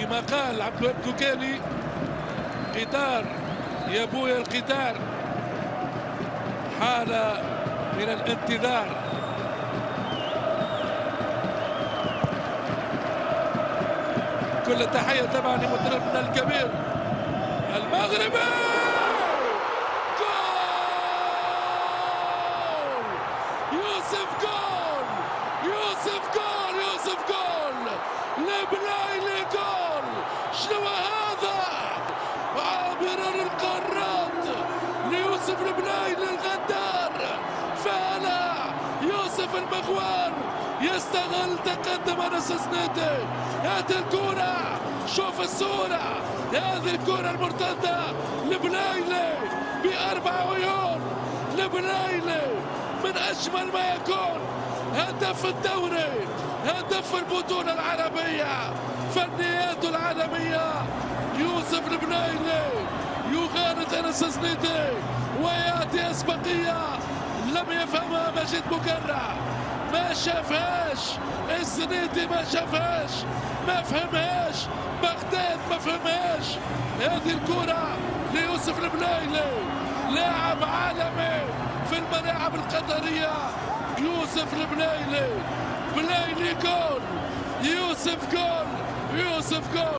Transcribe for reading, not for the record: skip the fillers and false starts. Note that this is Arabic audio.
كما قال عبد الوهاب دوكالي، قطار يا بويا القطار، حالة من الانتظار. كل التحية طبعا لمدربنا الكبير المغربي. جول يوسف، جول يوسف، جول يوسف، جول البلايلي، جول. شنو هذا؟ عابر القارات ليوسف البلايلي الغدار. فعلا يوسف المغوار يستغل تقدم انس سنيتي. هذه الكرة، شوف الصورة، هذه الكرة المرتدة لبلايلي بأربع عيون. لبلايلي من أجمل ما يكون، هدف الدوري، هدف البطولة العربية، فنياته العالمية. يوسف البلايلي يغالط انس سنيتي ويأتي أسبقية لم يفهمها مجيد مكرع، ما شافهاش السنيتي، ما شافهاش، ما فهمهاش بغداد، ما فهمهاش. هذه الكرة ليوسف البلايلي، لاعب عالمي في الملاعب القطرية. يوسف البلايلي، بلايلي جول، يوسف جول، يوسف جول.